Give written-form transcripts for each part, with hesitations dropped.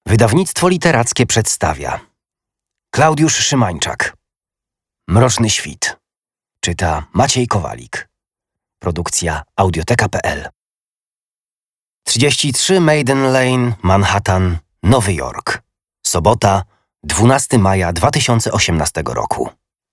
Wydawnictwo literackie przedstawia Klaudiusz Szymańczak. Mroczny świt. Czyta Maciej Kowalik. Produkcja Audioteka.pl. 33 Maiden Lane, Manhattan, Nowy Jork. Sobota, 12 maja 2018 roku.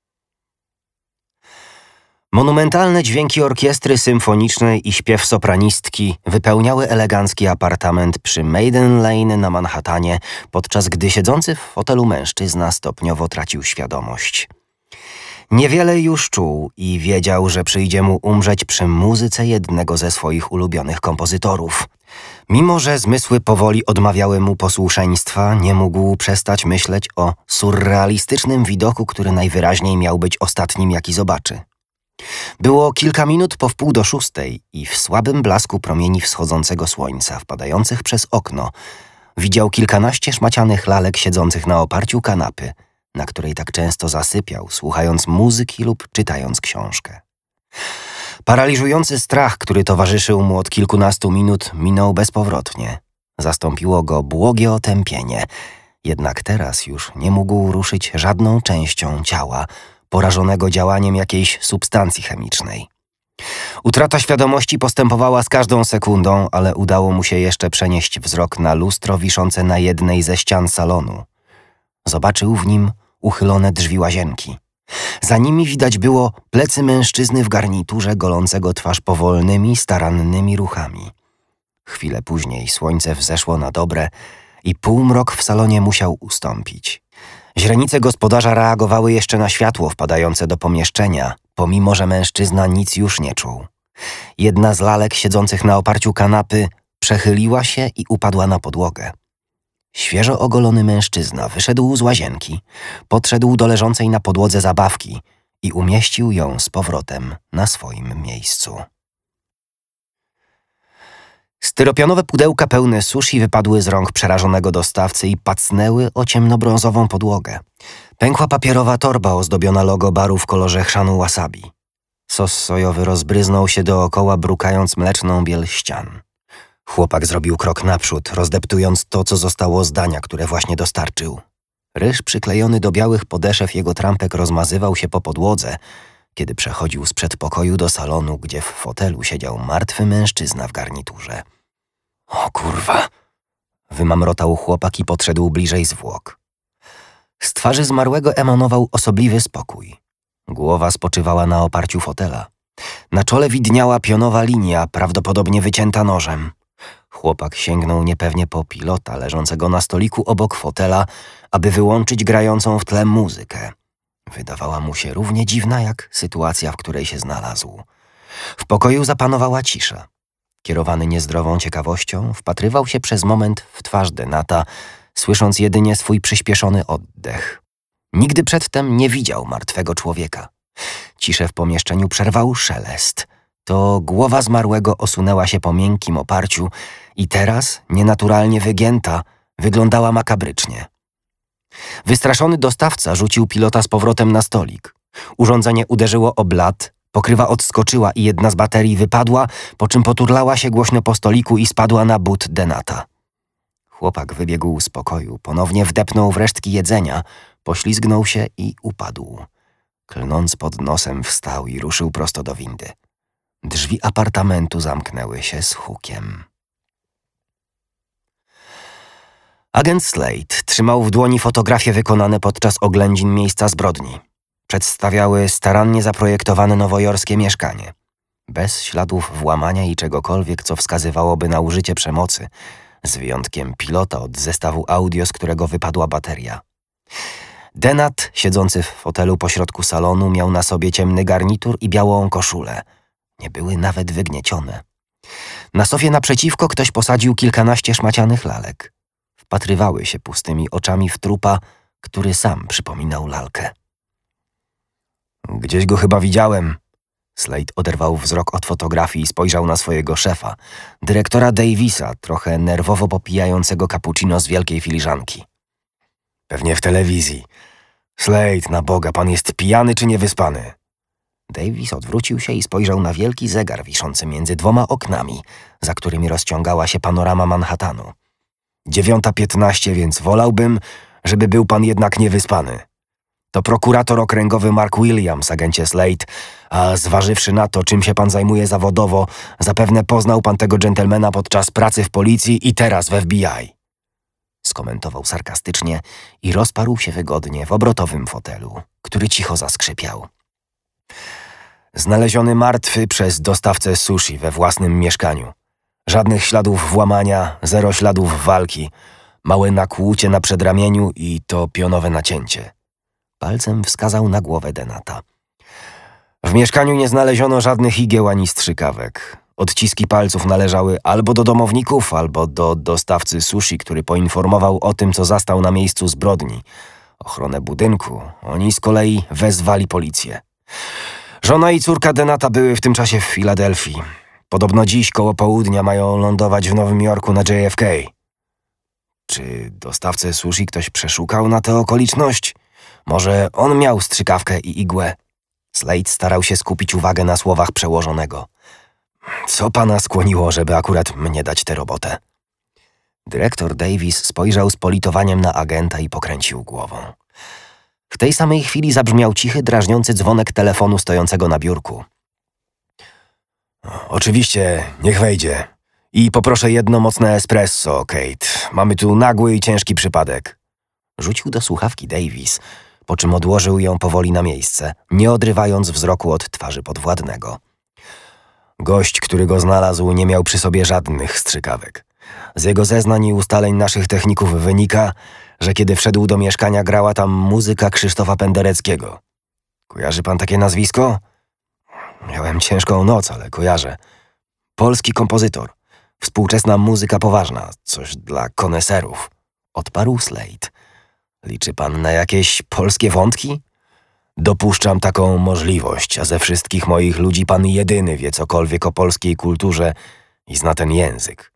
Monumentalne dźwięki orkiestry symfonicznej i śpiew sopranistki wypełniały elegancki apartament przy Maiden Lane na Manhattanie, podczas gdy siedzący w fotelu mężczyzna stopniowo tracił świadomość. Niewiele już czuł i wiedział, że przyjdzie mu umrzeć przy muzyce jednego ze swoich ulubionych kompozytorów. Mimo że zmysły powoli odmawiały mu posłuszeństwa, nie mógł przestać myśleć o surrealistycznym widoku, który najwyraźniej miał być ostatnim, jaki zobaczy. Było kilka minut po 5:45 i w słabym blasku promieni wschodzącego słońca wpadających przez okno widział kilkanaście szmacianych lalek siedzących na oparciu kanapy, na której tak często zasypiał, słuchając muzyki lub czytając książkę. Paraliżujący strach, który towarzyszył mu od kilkunastu minut, minął bezpowrotnie. Zastąpiło go błogie otępienie, jednak teraz już nie mógł ruszyć żadną częścią ciała, porażonego działaniem jakiejś substancji chemicznej. Utrata świadomości postępowała z każdą sekundą, ale udało mu się jeszcze przenieść wzrok na lustro wiszące na jednej ze ścian salonu. Zobaczył w nim uchylone drzwi łazienki. Za nimi widać było plecy mężczyzny w garniturze, golącego twarz powolnymi, starannymi ruchami. Chwilę później słońce wzeszło na dobre i półmrok w salonie musiał ustąpić. Źrenice gospodarza reagowały jeszcze na światło wpadające do pomieszczenia, pomimo że mężczyzna nic już nie czuł. Jedna z lalek siedzących na oparciu kanapy przechyliła się i upadła na podłogę. Świeżo ogolony mężczyzna wyszedł z łazienki, podszedł do leżącej na podłodze zabawki i umieścił ją z powrotem na swoim miejscu. Styropianowe pudełka pełne sushi wypadły z rąk przerażonego dostawcy i pacnęły o ciemnobrązową podłogę. Pękła papierowa torba ozdobiona logo baru w kolorze chrzanu wasabi. Sos sojowy rozbryznął się dookoła, brukając mleczną biel ścian. Chłopak zrobił krok naprzód, rozdeptując to, co zostało z dania, które właśnie dostarczył. Ryż przyklejony do białych podeszew jego trampek rozmazywał się po podłodze, kiedy przechodził z przedpokoju do salonu, gdzie w fotelu siedział martwy mężczyzna w garniturze. O kurwa! Wymamrotał chłopak i podszedł bliżej zwłok. Z twarzy zmarłego emanował osobliwy spokój. Głowa spoczywała na oparciu fotela. Na czole widniała pionowa linia, prawdopodobnie wycięta nożem. Chłopak sięgnął niepewnie po pilota leżącego na stoliku obok fotela, aby wyłączyć grającą w tle muzykę. Wydawała mu się równie dziwna jak sytuacja, w której się znalazł. W pokoju zapanowała cisza. Kierowany niezdrową ciekawością, wpatrywał się przez moment w twarz Denata, słysząc jedynie swój przyspieszony oddech. Nigdy przedtem nie widział martwego człowieka. Ciszę w pomieszczeniu przerwał szelest. To głowa zmarłego osunęła się po miękkim oparciu i teraz, nienaturalnie wygięta, wyglądała makabrycznie. Wystraszony dostawca rzucił pilota z powrotem na stolik. Urządzenie uderzyło o blat, pokrywa odskoczyła i jedna z baterii wypadła, po czym poturlała się głośno po stoliku i spadła na but Denata. Chłopak wybiegł z pokoju, ponownie wdepnął w resztki jedzenia, poślizgnął się i upadł. Klnąc pod nosem wstał i ruszył prosto do windy. Drzwi apartamentu zamknęły się z hukiem. Agent Slade trzymał w dłoni fotografie wykonane podczas oględzin miejsca zbrodni. Przedstawiały starannie zaprojektowane nowojorskie mieszkanie. Bez śladów włamania i czegokolwiek, co wskazywałoby na użycie przemocy, z wyjątkiem pilota od zestawu audio, z którego wypadła bateria. Denat, siedzący w fotelu pośrodku salonu, miał na sobie ciemny garnitur i białą koszulę. Nie były nawet wygniecione. Na sofie naprzeciwko ktoś posadził kilkanaście szmacianych lalek. Wpatrywały się pustymi oczami w trupa, który sam przypominał lalkę. Gdzieś go chyba widziałem. Slade oderwał wzrok od fotografii i spojrzał na swojego szefa, dyrektora Davisa, trochę nerwowo popijającego cappuccino z wielkiej filiżanki. Pewnie w telewizji. Slade, na Boga, pan jest pijany czy niewyspany? Davis odwrócił się i spojrzał na wielki zegar wiszący między dwoma oknami, za którymi rozciągała się panorama Manhattanu. 9:15, więc wolałbym, żeby był pan jednak niewyspany. To prokurator okręgowy Mark Williams, agencie Slade, a zważywszy na to, czym się pan zajmuje zawodowo, zapewne poznał pan tego dżentelmena podczas pracy w policji i teraz w FBI. Skomentował sarkastycznie i rozparł się wygodnie w obrotowym fotelu, który cicho zaskrzypiał. Znaleziony martwy przez dostawcę sushi we własnym mieszkaniu. Żadnych śladów włamania, 0 śladów walki, małe nakłucie na przedramieniu i to pionowe nacięcie. Palcem wskazał na głowę Denata. W mieszkaniu nie znaleziono żadnych igieł ani strzykawek. Odciski palców należały albo do domowników, albo do dostawcy sushi, który poinformował o tym, co zastał na miejscu zbrodni. Ochronę budynku. Oni z kolei wezwali policję. Żona i córka Denata były w tym czasie w Filadelfii. Podobno dziś koło południa mają lądować w Nowym Jorku na JFK. Czy dostawcę sushi ktoś przeszukał na tę okoliczność? Może on miał strzykawkę i igłę? Slade starał się skupić uwagę na słowach przełożonego. Co pana skłoniło, żeby akurat mnie dać tę robotę? Dyrektor Davis spojrzał z politowaniem na agenta i pokręcił głową. W tej samej chwili zabrzmiał cichy, drażniący dzwonek telefonu stojącego na biurku. Oczywiście, niech wejdzie. I poproszę jedno mocne espresso, Kate. Mamy tu nagły i ciężki przypadek. Rzucił do słuchawki Davis, po czym odłożył ją powoli na miejsce, nie odrywając wzroku od twarzy podwładnego. Gość, który go znalazł, nie miał przy sobie żadnych strzykawek. Z jego zeznań i ustaleń naszych techników wynika, że kiedy wszedł do mieszkania, grała tam muzyka Krzysztofa Pendereckiego. Kojarzy pan takie nazwisko? Miałem ciężką noc, ale kojarzę. Polski kompozytor. Współczesna muzyka poważna. Coś dla koneserów. Odparł Slade. Liczy pan na jakieś polskie wątki? Dopuszczam taką możliwość, a ze wszystkich moich ludzi pan jedyny wie cokolwiek o polskiej kulturze i zna ten język.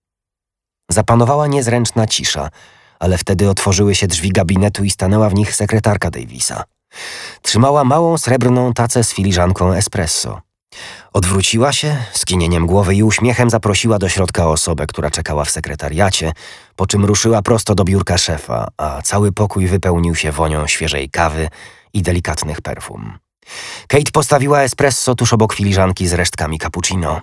Zapanowała niezręczna cisza, ale wtedy otworzyły się drzwi gabinetu i stanęła w nich sekretarka Davisa. Trzymała małą srebrną tacę z filiżanką espresso. Odwróciła się, skinieniem głowy i uśmiechem zaprosiła do środka osobę, która czekała w sekretariacie, po czym ruszyła prosto do biurka szefa, a cały pokój wypełnił się wonią świeżej kawy i delikatnych perfum. Kate postawiła espresso tuż obok filiżanki z resztkami cappuccino.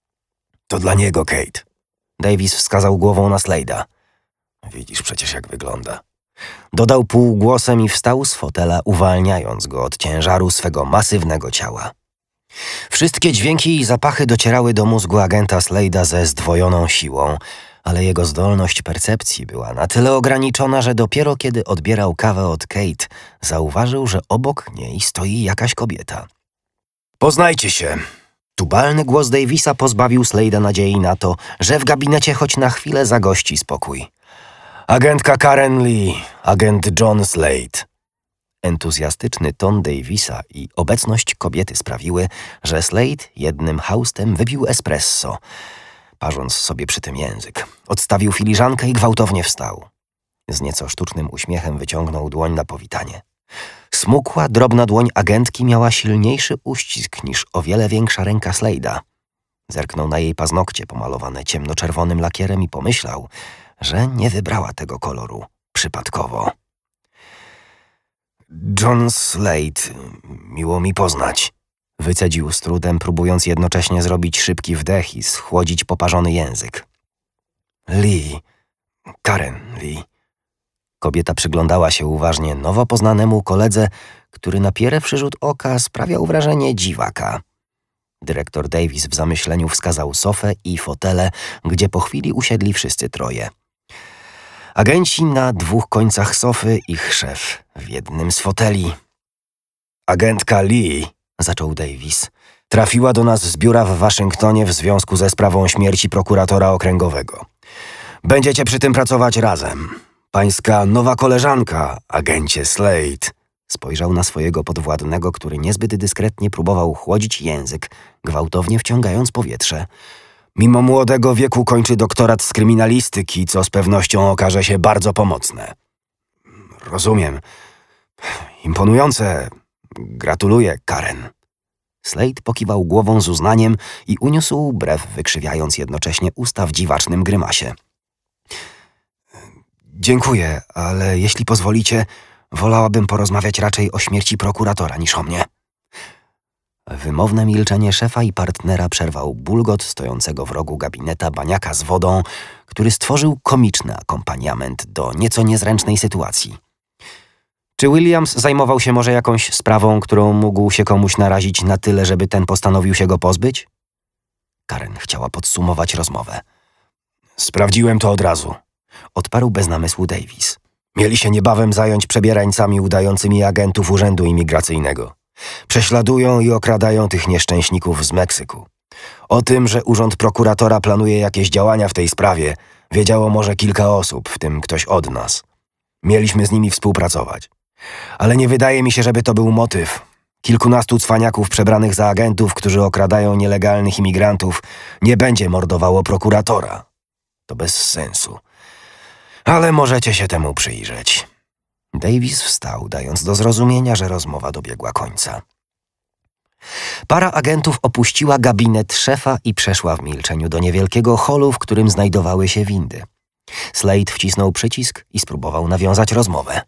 To dla niego, Kate. Davis wskazał głową na Slade'a. Widzisz przecież, jak wygląda. Dodał półgłosem i wstał z fotela, uwalniając go od ciężaru swego masywnego ciała. Wszystkie dźwięki i zapachy docierały do mózgu agenta Slade'a ze zdwojoną siłą, ale jego zdolność percepcji była na tyle ograniczona, że dopiero kiedy odbierał kawę od Kate, zauważył, że obok niej stoi jakaś kobieta. Poznajcie się. Tubalny głos Davisa pozbawił Slade'a nadziei na to, że w gabinecie choć na chwilę zagości spokój. Agentka Karen Lee, agent John Slade. Entuzjastyczny ton Davisa i obecność kobiety sprawiły, że Slade jednym haustem wypił espresso, parząc sobie przy tym język. Odstawił filiżankę i gwałtownie wstał. Z nieco sztucznym uśmiechem wyciągnął dłoń na powitanie. Smukła, drobna dłoń agentki miała silniejszy uścisk niż o wiele większa ręka Slade'a. Zerknął na jej paznokcie pomalowane ciemnoczerwonym lakierem i pomyślał, że nie wybrała tego koloru przypadkowo. John Slade, miło mi poznać. Wycedził z trudem, próbując jednocześnie zrobić szybki wdech i schłodzić poparzony język. Lee, Karen Lee. Kobieta przyglądała się uważnie nowo poznanemu koledze, który na pierwszy rzut oka sprawiał wrażenie dziwaka. Dyrektor Davis w zamyśleniu wskazał sofę i fotele, gdzie po chwili usiedli wszyscy troje. Agenci na 2 końcach sofy, ich szef w jednym z foteli. Agentka Lee, zaczął Davis, trafiła do nas z biura w Waszyngtonie w związku ze sprawą śmierci prokuratora okręgowego. Będziecie przy tym pracować razem. Pańska nowa koleżanka, agencie Slade, spojrzał na swojego podwładnego, który niezbyt dyskretnie próbował chłodzić język, gwałtownie wciągając powietrze. Mimo młodego wieku kończy doktorat z kryminalistyki, co z pewnością okaże się bardzo pomocne. Rozumiem. Imponujące. Gratuluję, Karen. Slade pokiwał głową z uznaniem i uniósł brew, wykrzywiając jednocześnie usta w dziwacznym grymasie. Dziękuję, ale jeśli pozwolicie, wolałabym porozmawiać raczej o śmierci prokuratora niż o mnie. Wymowne milczenie szefa i partnera przerwał bulgot stojącego w rogu gabineta baniaka z wodą, który stworzył komiczny akompaniament do nieco niezręcznej sytuacji. Czy Williams zajmował się może jakąś sprawą, którą mógł się komuś narazić na tyle, żeby ten postanowił się go pozbyć? Karen chciała podsumować rozmowę. Sprawdziłem to od razu, odparł bez namysłu Davis. Mieli się niebawem zająć przebierańcami udającymi agentów Urzędu Imigracyjnego. Prześladują i okradają tych nieszczęśników z Meksyku. O tym, że urząd prokuratora planuje jakieś działania w tej sprawie, wiedziało może kilka osób, w tym ktoś od nas. Mieliśmy z nimi współpracować. Ale nie wydaje mi się, żeby to był motyw. Kilkunastu cwaniaków przebranych za agentów, którzy okradają nielegalnych imigrantów, nie będzie mordowało prokuratora. To bez sensu. Ale możecie się temu przyjrzeć. Davis wstał, dając do zrozumienia, że rozmowa dobiegła końca. Para agentów opuściła gabinet szefa i przeszła w milczeniu do niewielkiego holu, w którym znajdowały się windy. Slade wcisnął przycisk i spróbował nawiązać rozmowę.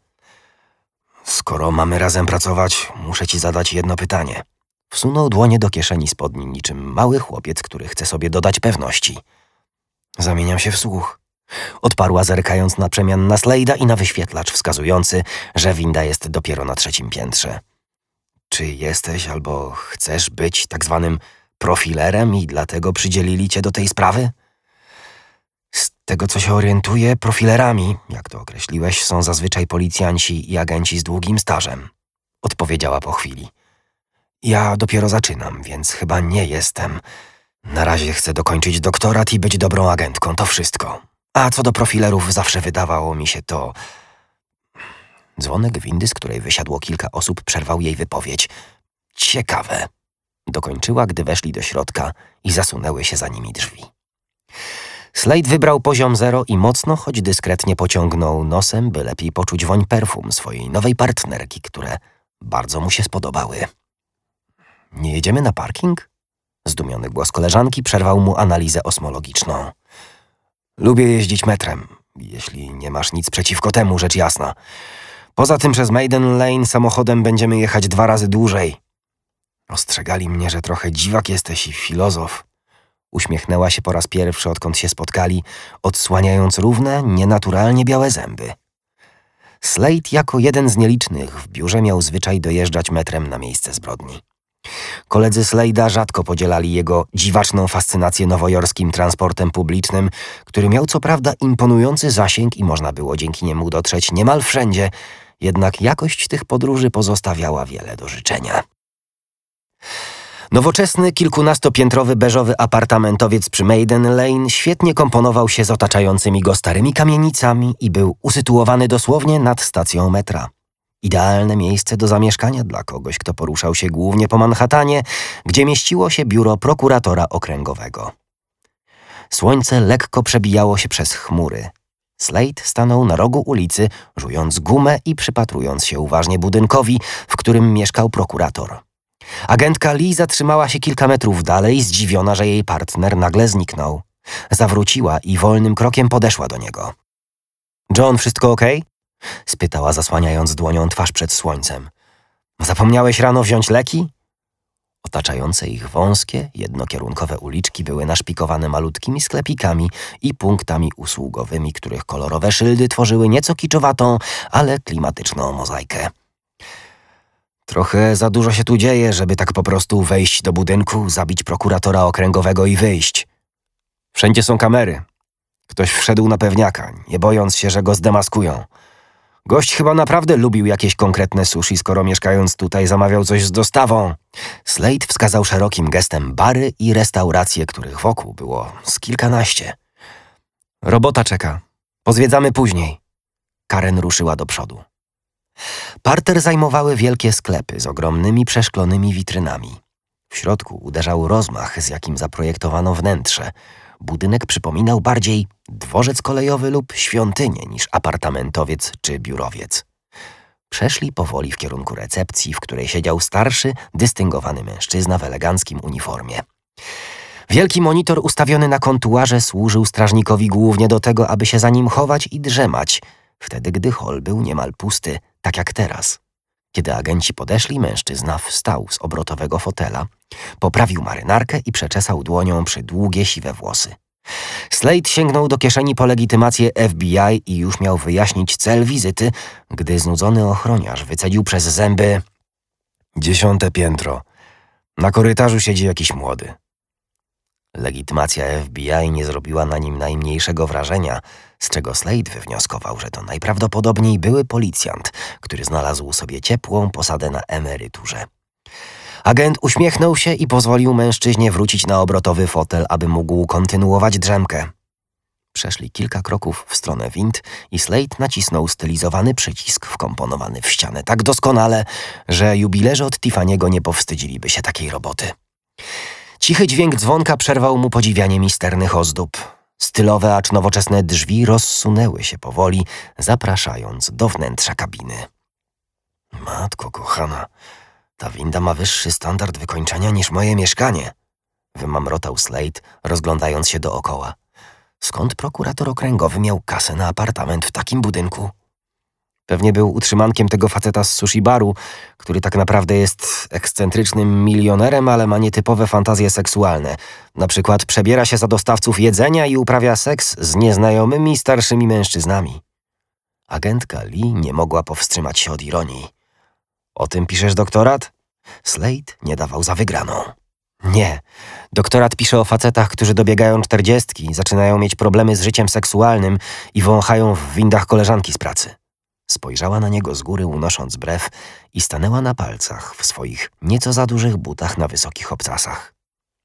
Skoro mamy razem pracować, muszę ci zadać jedno pytanie. Wsunął dłonie do kieszeni spodni niczym mały chłopiec, który chce sobie dodać pewności. Zamieniam się w słuch. Odparła, zerkając na przemian na Slade'a i na wyświetlacz wskazujący, że winda jest dopiero na 3. piętrze. Czy jesteś albo chcesz być tak zwanym profilerem i dlatego przydzielili cię do tej sprawy? Z tego, co się orientuję, profilerami, jak to określiłeś, są zazwyczaj policjanci i agenci z długim stażem. Odpowiedziała po chwili. Ja dopiero zaczynam, więc chyba nie jestem. Na razie chcę dokończyć doktorat i być dobrą agentką, to wszystko. A co do profilerów, zawsze wydawało mi się to... Dzwonek windy, z której wysiadło kilka osób, przerwał jej wypowiedź. Ciekawe. Dokończyła, gdy weszli do środka i zasunęły się za nimi drzwi. Slade wybrał poziom 0 i mocno, choć dyskretnie pociągnął nosem, by lepiej poczuć woń perfum swojej nowej partnerki, które bardzo mu się spodobały. Nie jedziemy na parking? Zdumiony głos koleżanki przerwał mu analizę osmologiczną. Lubię jeździć metrem, jeśli nie masz nic przeciwko temu, rzecz jasna. Poza tym przez Maiden Lane samochodem będziemy jechać 2 razy dłużej. Ostrzegali mnie, że trochę dziwak jesteś i filozof. Uśmiechnęła się po raz pierwszy, odkąd się spotkali, odsłaniając równe, nienaturalnie białe zęby. Slade jako jeden z nielicznych w biurze miał zwyczaj dojeżdżać metrem na miejsce zbrodni. Koledzy Slade'a rzadko podzielali jego dziwaczną fascynację nowojorskim transportem publicznym, który miał co prawda imponujący zasięg i można było dzięki niemu dotrzeć niemal wszędzie, jednak jakość tych podróży pozostawiała wiele do życzenia. Nowoczesny, kilkunastopiętrowy beżowy apartamentowiec przy Maiden Lane świetnie komponował się z otaczającymi go starymi kamienicami i był usytuowany dosłownie nad stacją metra. Idealne miejsce do zamieszkania dla kogoś, kto poruszał się głównie po Manhattanie, gdzie mieściło się biuro prokuratora okręgowego. Słońce lekko przebijało się przez chmury. Slade stanął na rogu ulicy, żując gumę i przypatrując się uważnie budynkowi, w którym mieszkał prokurator. Agentka Lee zatrzymała się kilka metrów dalej, zdziwiona, że jej partner nagle zniknął. Zawróciła i wolnym krokiem podeszła do niego. John, wszystko okej? Spytała, zasłaniając dłonią twarz przed słońcem. Zapomniałeś rano wziąć leki? Otaczające ich wąskie, jednokierunkowe uliczki były naszpikowane malutkimi sklepikami i punktami usługowymi, których kolorowe szyldy tworzyły nieco kiczowatą, ale klimatyczną mozaikę. Trochę za dużo się tu dzieje, żeby tak po prostu wejść do budynku, zabić prokuratora okręgowego i wyjść. Wszędzie są kamery. Ktoś wszedł na pewniaka, nie bojąc się, że go zdemaskują. Gość chyba naprawdę lubił jakieś konkretne sushi, skoro mieszkając tutaj zamawiał coś z dostawą. Slade wskazał szerokim gestem bary i restauracje, których wokół było z kilkanaście. Robota czeka. Pozwiedzamy później. Karen ruszyła do przodu. Parter zajmowały wielkie sklepy z ogromnymi przeszklonymi witrynami. W środku uderzał rozmach, z jakim zaprojektowano wnętrze. Budynek przypominał bardziej dworzec kolejowy lub świątynię niż apartamentowiec czy biurowiec. Przeszli powoli w kierunku recepcji, w której siedział starszy, dystyngowany mężczyzna w eleganckim uniformie. Wielki monitor ustawiony na kontuarze służył strażnikowi głównie do tego, aby się za nim chować i drzemać. wtedy gdy hol był niemal pusty, tak jak teraz. Kiedy agenci podeszli, mężczyzna wstał z obrotowego fotela, poprawił marynarkę i przeczesał dłonią przydługie, siwe włosy. Slade sięgnął do kieszeni po legitymację FBI i już miał wyjaśnić cel wizyty, gdy znudzony ochroniarz wycedził przez zęby: 10. piętro. Na korytarzu siedzi jakiś młody. Legitymacja FBI nie zrobiła na nim najmniejszego wrażenia, z czego Slade wywnioskował, że to najprawdopodobniej były policjant, który znalazł sobie ciepłą posadę na emeryturze. Agent uśmiechnął się i pozwolił mężczyźnie wrócić na obrotowy fotel, aby mógł kontynuować drzemkę. Przeszli kilka kroków w stronę wind i Slade nacisnął stylizowany przycisk wkomponowany w ścianę tak doskonale, że jubilerzy od Tiffany'ego nie powstydziliby się takiej roboty. Cichy dźwięk dzwonka przerwał mu podziwianie misternych ozdób. Stylowe, acz nowoczesne drzwi rozsunęły się powoli, zapraszając do wnętrza kabiny. Matko kochana, ta winda ma wyższy standard wykończenia niż moje mieszkanie, wymamrotał Slade, rozglądając się dookoła. Skąd prokurator okręgowy miał kasę na apartament w takim budynku? Pewnie był utrzymankiem tego faceta z sushi baru, który tak naprawdę jest ekscentrycznym milionerem, ale ma nietypowe fantazje seksualne. Na przykład przebiera się za dostawców jedzenia i uprawia seks z nieznajomymi starszymi mężczyznami. Agentka Lee nie mogła powstrzymać się od ironii. O tym piszesz doktorat? Slade nie dawał za wygraną. Nie. Doktorat pisze o facetach, którzy dobiegają 40, zaczynają mieć problemy z życiem seksualnym i wąchają w windach koleżanki z pracy. Spojrzała na niego z góry, unosząc brew i stanęła na palcach w swoich nieco za dużych butach na wysokich obcasach.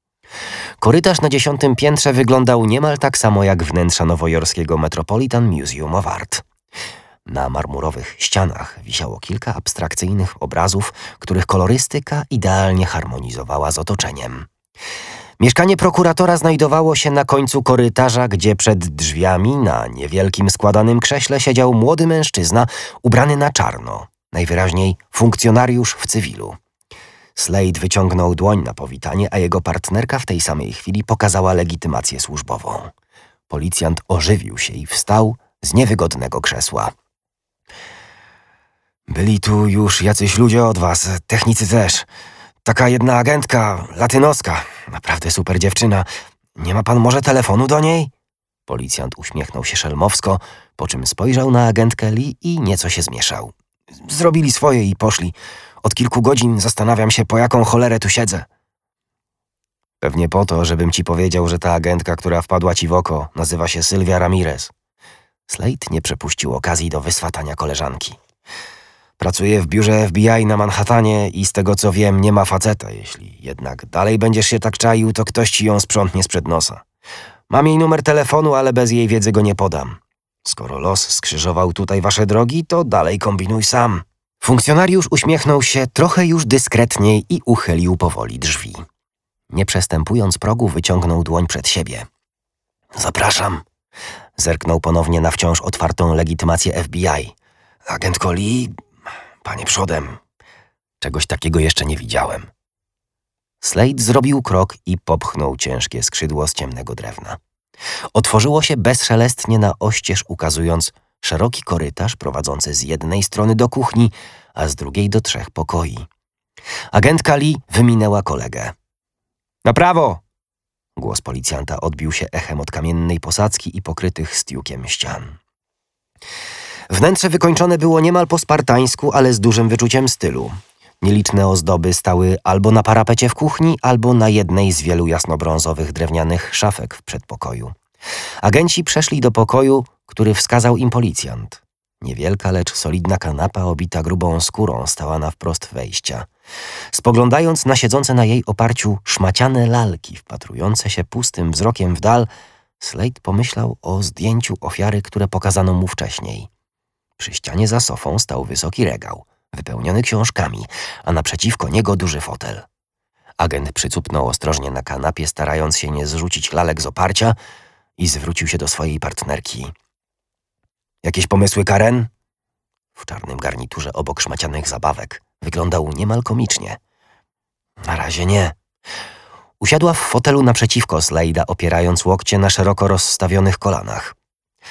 Korytarz na 10. piętrze wyglądał niemal tak samo jak wnętrza nowojorskiego Metropolitan Museum of Art. Na marmurowych ścianach wisiało kilka abstrakcyjnych obrazów, których kolorystyka idealnie harmonizowała z otoczeniem. Mieszkanie prokuratora znajdowało się na końcu korytarza, gdzie przed drzwiami na niewielkim składanym krześle siedział młody mężczyzna ubrany na czarno, najwyraźniej funkcjonariusz w cywilu. Slade wyciągnął dłoń na powitanie, a jego partnerka w tej samej chwili pokazała legitymację służbową. Policjant ożywił się i wstał z niewygodnego krzesła. Byli tu już jacyś ludzie od was, technicy też. Taka jedna agentka, latynoska, naprawdę super dziewczyna. Nie ma pan może telefonu do niej? Policjant uśmiechnął się szelmowsko, po czym spojrzał na agentkę Lee i nieco się zmieszał. Zrobili swoje i poszli. Od kilku godzin zastanawiam się, po jaką cholerę tu siedzę. Pewnie po to, żebym ci powiedział, że ta agentka, która wpadła ci w oko, nazywa się Sylwia Ramirez. Slade nie przepuścił okazji do wyswatania koleżanki. Pracuje w biurze FBI na Manhattanie i z tego co wiem nie ma faceta. Jeśli jednak dalej będziesz się tak czaił, to ktoś ci ją sprzątnie sprzed nosa. Mam jej numer telefonu, ale bez jej wiedzy go nie podam. Skoro los skrzyżował tutaj wasze drogi, to dalej kombinuj sam. Funkcjonariusz uśmiechnął się trochę już dyskretniej i uchylił powoli drzwi. Nie przestępując progu, wyciągnął dłoń przed siebie. Zapraszam. Zerknął ponownie na wciąż otwartą legitymację FBI. Agentko Lee, panie przodem. Czegoś takiego jeszcze nie widziałem. Slade zrobił krok i popchnął ciężkie skrzydło z ciemnego drewna. Otworzyło się bezszelestnie na oścież, ukazując szeroki korytarz prowadzący z jednej strony do kuchni, a z drugiej do 3 pokoi. Agentka Lee wyminęła kolegę. Na prawo! Głos policjanta odbił się echem od kamiennej posadzki i pokrytych stiukiem ścian. Wnętrze wykończone było niemal po spartańsku, ale z dużym wyczuciem stylu. Nieliczne ozdoby stały albo na parapecie w kuchni, albo na jednej z wielu jasnobrązowych drewnianych szafek w przedpokoju. Agenci przeszli do pokoju, który wskazał im policjant. Niewielka, lecz solidna kanapa obita grubą skórą stała na wprost wejścia. Spoglądając na siedzące na jej oparciu szmaciane lalki, wpatrujące się pustym wzrokiem w dal, Slade pomyślał o zdjęciu ofiary, które pokazano mu wcześniej. Przy ścianie za sofą stał wysoki regał, wypełniony książkami, a naprzeciwko niego duży fotel. Agent przycupnął ostrożnie na kanapie, starając się nie zrzucić lalek z oparcia, i zwrócił się do swojej partnerki. Jakieś pomysły, Karen? W czarnym garniturze obok szmacianych zabawek wyglądał niemal komicznie. Na razie nie. Usiadła w fotelu naprzeciwko Slade'a, opierając łokcie na szeroko rozstawionych kolanach.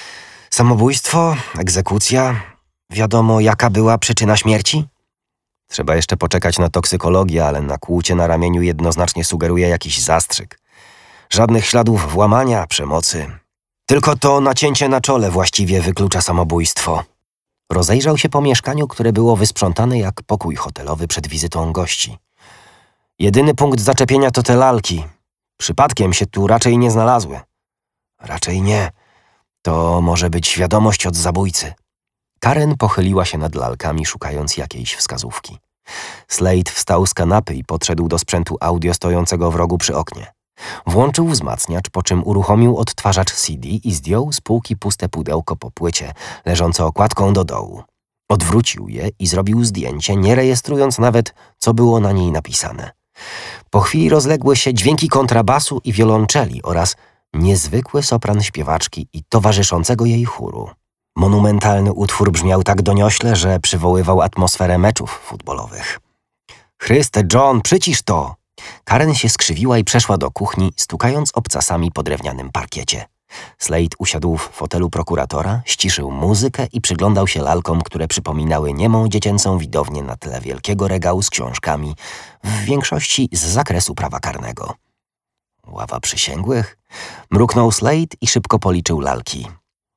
Samobójstwo? Egzekucja? Wiadomo, jaka była przyczyna śmierci? Trzeba jeszcze poczekać na toksykologię, ale nakłucie na ramieniu jednoznacznie sugeruje jakiś zastrzyk. Żadnych śladów włamania, przemocy. Tylko to nacięcie na czole właściwie wyklucza samobójstwo. Rozejrzał się po mieszkaniu, które było wysprzątane jak pokój hotelowy przed wizytą gości. Jedyny punkt zaczepienia to te lalki. Przypadkiem się tu raczej nie znalazły. Raczej nie. To może być wiadomość od zabójcy. Karen pochyliła się nad lalkami, szukając jakiejś wskazówki. Slade wstał z kanapy i podszedł do sprzętu audio stojącego w rogu przy oknie. Włączył wzmacniacz, po czym uruchomił odtwarzacz CD i zdjął z półki puste pudełko po płycie, leżące okładką do dołu. Odwrócił je i zrobił zdjęcie, nie rejestrując nawet, co było na niej napisane. Po chwili rozległy się dźwięki kontrabasu i wiolonczeli oraz niezwykły sopran śpiewaczki i towarzyszącego jej chóru. Monumentalny utwór brzmiał tak doniośle, że przywoływał atmosferę meczów futbolowych. Chryste, John, przycisz to! Karen się skrzywiła i przeszła do kuchni, stukając obcasami po drewnianym parkiecie. Slade usiadł w fotelu prokuratora, ściszył muzykę i przyglądał się lalkom, które przypominały niemą dziecięcą widownię na tle wielkiego regału z książkami, w większości z zakresu prawa karnego. Ława przysięgłych? Mruknął Slade i szybko policzył lalki.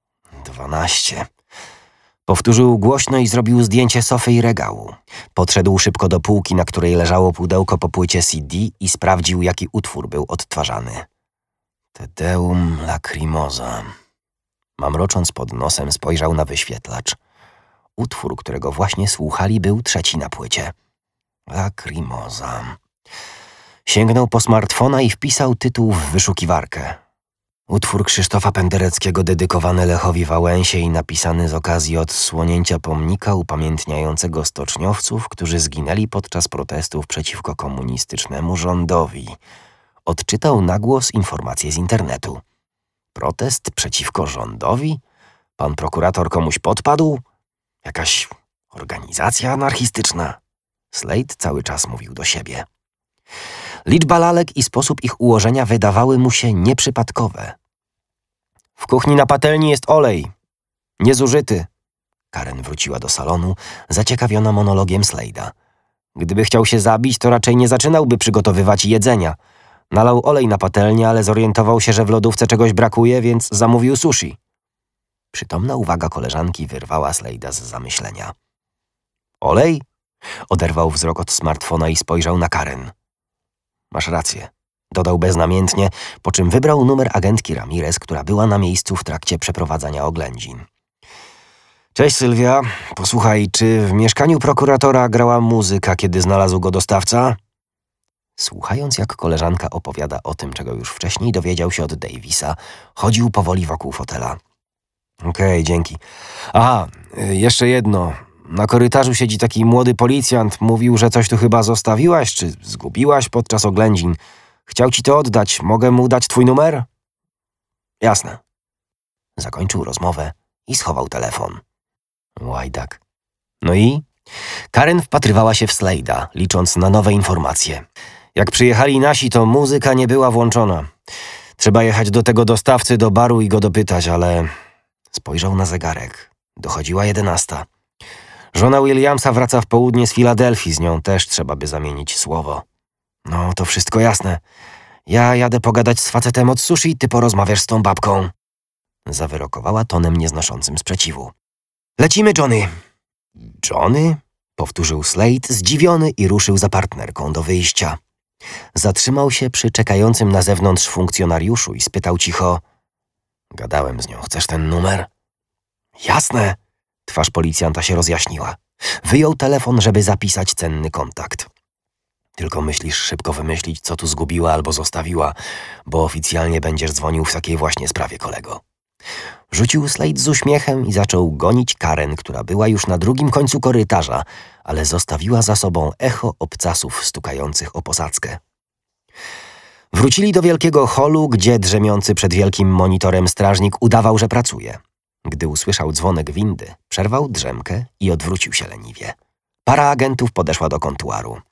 12. Powtórzył głośno i zrobił zdjęcie sofy i regału. Podszedł szybko do półki, na której leżało pudełko po płycie CD i sprawdził, jaki utwór był odtwarzany. Te Deum Lacrimosa. Mamrocząc pod nosem, spojrzał na wyświetlacz. Utwór, którego właśnie słuchali, był trzeci na płycie. Lacrimosa. Sięgnął po smartfona i wpisał tytuł w wyszukiwarkę. Utwór Krzysztofa Pendereckiego dedykowany Lechowi Wałęsie i napisany z okazji odsłonięcia pomnika upamiętniającego stoczniowców, którzy zginęli podczas protestów przeciwko komunistycznemu rządowi. Odczytał na głos informacje z internetu. Protest przeciwko rządowi? Pan prokurator komuś podpadł? Jakaś organizacja anarchistyczna? Slade cały czas mówił do siebie. Liczba lalek i sposób ich ułożenia wydawały mu się nieprzypadkowe. W kuchni na patelni jest olej. Niezużyty. Karen wróciła do salonu, zaciekawiona monologiem Slade'a. Gdyby chciał się zabić, to raczej nie zaczynałby przygotowywać jedzenia. Nalał olej na patelnię, ale zorientował się, że w lodówce czegoś brakuje, więc zamówił sushi. Przytomna uwaga koleżanki wyrwała Slade'a z zamyślenia. Olej? Oderwał wzrok od smartfona i spojrzał na Karen. Masz rację, dodał beznamiętnie, po czym wybrał numer agentki Ramirez, która była na miejscu w trakcie przeprowadzania oględzin. Cześć Sylwia, posłuchaj, czy w mieszkaniu prokuratora grała muzyka, kiedy znalazł go dostawca? Słuchając, jak koleżanka opowiada o tym, czego już wcześniej dowiedział się od Davisa, chodził powoli wokół fotela. Okej, dzięki. Aha, jeszcze jedno. Na korytarzu siedzi taki młody policjant. Mówił, że coś tu chyba zostawiłaś, czy zgubiłaś podczas oględzin. Chciał ci to oddać. Mogę mu dać twój numer? Jasne. Zakończył rozmowę i schował telefon. Łajdak. No i? Karen wpatrywała się w Slade'a, licząc na nowe informacje. Jak przyjechali nasi, to muzyka nie była włączona. Trzeba jechać do tego dostawcy do baru i go dopytać, ale... Spojrzał na zegarek. Dochodziła 11. Żona Williamsa wraca w południe z Filadelfii, z nią też trzeba by zamienić słowo. No, to wszystko jasne. Ja jadę pogadać z facetem od sushi, ty porozmawiasz z tą babką. Zawyrokowała tonem nieznoszącym sprzeciwu. Lecimy, Johnny. Johnny? Powtórzył Slade, zdziwiony i ruszył za partnerką do wyjścia. Zatrzymał się przy czekającym na zewnątrz funkcjonariuszu i spytał cicho. Gadałem z nią, chcesz ten numer? Jasne. Twarz policjanta się rozjaśniła. Wyjął telefon, żeby zapisać cenny kontakt. Tylko myślisz szybko wymyślić, co tu zgubiła albo zostawiła, bo oficjalnie będziesz dzwonił w takiej właśnie sprawie, kolego. Rzucił Slade z uśmiechem i zaczął gonić Karen, która była już na drugim końcu korytarza, ale zostawiła za sobą echo obcasów stukających o posadzkę. Wrócili do wielkiego holu, gdzie drzemiący przed wielkim monitorem strażnik udawał, że pracuje. Gdy usłyszał dzwonek windy, przerwał drzemkę i odwrócił się leniwie. Para agentów podeszła do kontuaru.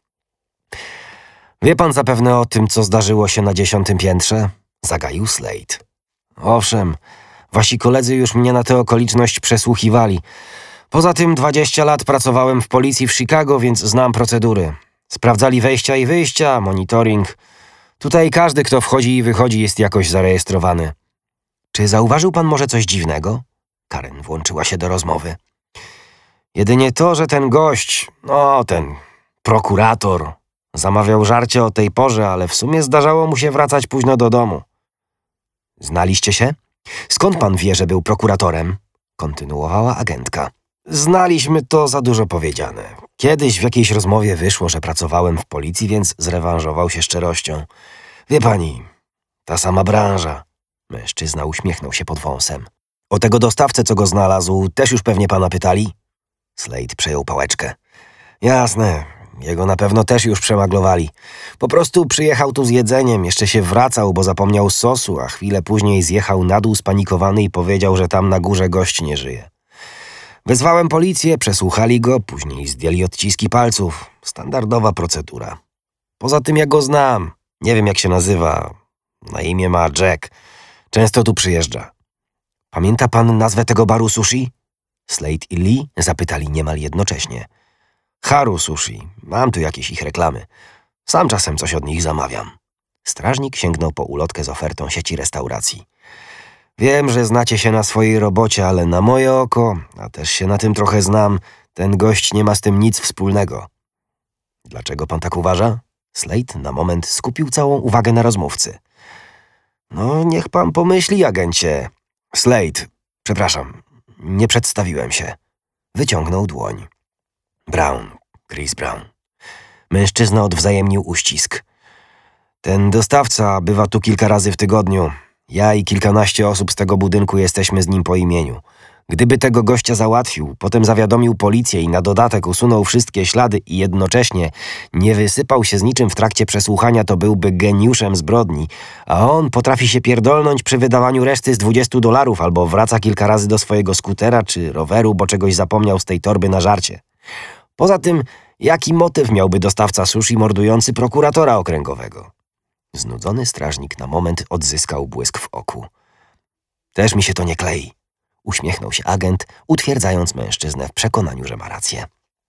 Wie pan zapewne o tym, co zdarzyło się na 10. piętrze? Zagaił Slade. Owszem, Wasi koledzy już mnie na tę okoliczność przesłuchiwali. Poza tym 20 lat pracowałem w policji w Chicago, więc znam procedury. Sprawdzali wejścia i wyjścia, monitoring. Tutaj każdy, kto wchodzi i wychodzi, jest jakoś zarejestrowany. Czy zauważył pan może coś dziwnego? Karen włączyła się do rozmowy. Jedynie to, że ten gość, ten prokurator, zamawiał żarcie o tej porze, ale w sumie zdarzało mu się wracać późno do domu. Znaliście się? Skąd pan wie, że był prokuratorem? Kontynuowała agentka. Znaliśmy, to za dużo powiedziane. Kiedyś w jakiejś rozmowie wyszło, że pracowałem w policji, więc zrewanżował się szczerością. Wie pani, ta sama branża. Mężczyzna uśmiechnął się pod wąsem. O tego dostawcę, co go znalazł, też już pewnie pana pytali? Slade przejął pałeczkę. Jasne, jego na pewno też już przemaglowali. Po prostu przyjechał tu z jedzeniem, jeszcze się wracał, bo zapomniał sosu, a chwilę później zjechał na dół spanikowany i powiedział, że tam na górze gość nie żyje. Wezwałem policję, przesłuchali go, później zdjęli odciski palców. Standardowa procedura. Poza tym ja go znam. Nie wiem, jak się nazywa. Na imię ma Jack. Często tu przyjeżdża. Pamięta pan nazwę tego baru sushi? Slade i Lee zapytali niemal jednocześnie. Haru Sushi. Mam tu jakieś ich reklamy. Sam czasem coś od nich zamawiam. Strażnik sięgnął po ulotkę z ofertą sieci restauracji. Wiem, że znacie się na swojej robocie, ale na moje oko, a też się na tym trochę znam, ten gość nie ma z tym nic wspólnego. Dlaczego pan tak uważa? Slade na moment skupił całą uwagę na rozmówcy. Niech pan pomyśli, agencie. Slade, przepraszam, nie przedstawiłem się. Wyciągnął dłoń. Brown, Chris Brown. Mężczyzna odwzajemnił uścisk. Ten dostawca bywa tu kilka razy w tygodniu. Ja i kilkanaście osób z tego budynku jesteśmy z nim po imieniu. Gdyby tego gościa załatwił, potem zawiadomił policję i na dodatek usunął wszystkie ślady i jednocześnie nie wysypał się z niczym w trakcie przesłuchania, to byłby geniuszem zbrodni, a on potrafi się pierdolnąć przy wydawaniu reszty z $20 albo wraca kilka razy do swojego skutera czy roweru, bo czegoś zapomniał z tej torby na żarcie. Poza tym, jaki motyw miałby dostawca sushi mordujący prokuratora okręgowego? Znudzony strażnik na moment odzyskał błysk w oku. Też mi się to nie klei. Uśmiechnął się agent, utwierdzając mężczyznę w przekonaniu, że ma rację.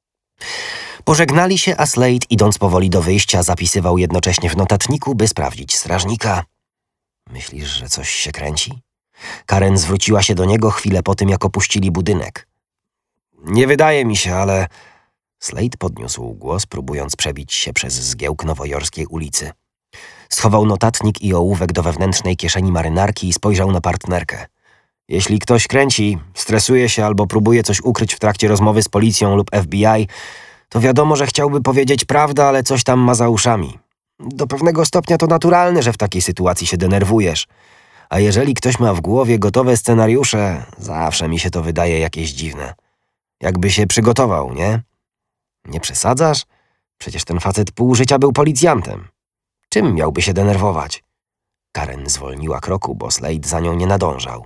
Pożegnali się, a Slade, idąc powoli do wyjścia, zapisywał jednocześnie w notatniku, by sprawdzić strażnika. Myślisz, że coś się kręci? Karen zwróciła się do niego chwilę po tym, jak opuścili budynek. Nie wydaje mi się, ale... Slade podniósł głos, próbując przebić się przez zgiełk nowojorskiej ulicy. Schował notatnik i ołówek do wewnętrznej kieszeni marynarki i spojrzał na partnerkę. Jeśli ktoś kręci, stresuje się albo próbuje coś ukryć w trakcie rozmowy z policją lub FBI, to wiadomo, że chciałby powiedzieć prawdę, ale coś tam ma za uszami. Do pewnego stopnia to naturalne, że w takiej sytuacji się denerwujesz. A jeżeli ktoś ma w głowie gotowe scenariusze, zawsze mi się to wydaje jakieś dziwne. Jakby się przygotował, nie? Nie przesadzasz? Przecież ten facet pół życia był policjantem. Czym miałby się denerwować? Karen zwolniła kroku, bo Slade za nią nie nadążał.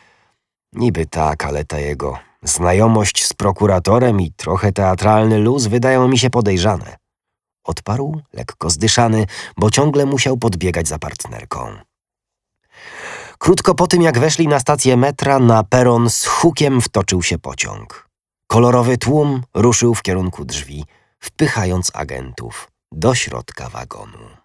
Niby tak, ale ta jego znajomość z prokuratorem i trochę teatralny luz wydają mi się podejrzane. Odparł, lekko zdyszany, bo ciągle musiał podbiegać za partnerką. Krótko po tym, jak weszli na stację metra, na peron z hukiem wtoczył się pociąg. Kolorowy tłum ruszył w kierunku drzwi, wpychając agentów do środka wagonu.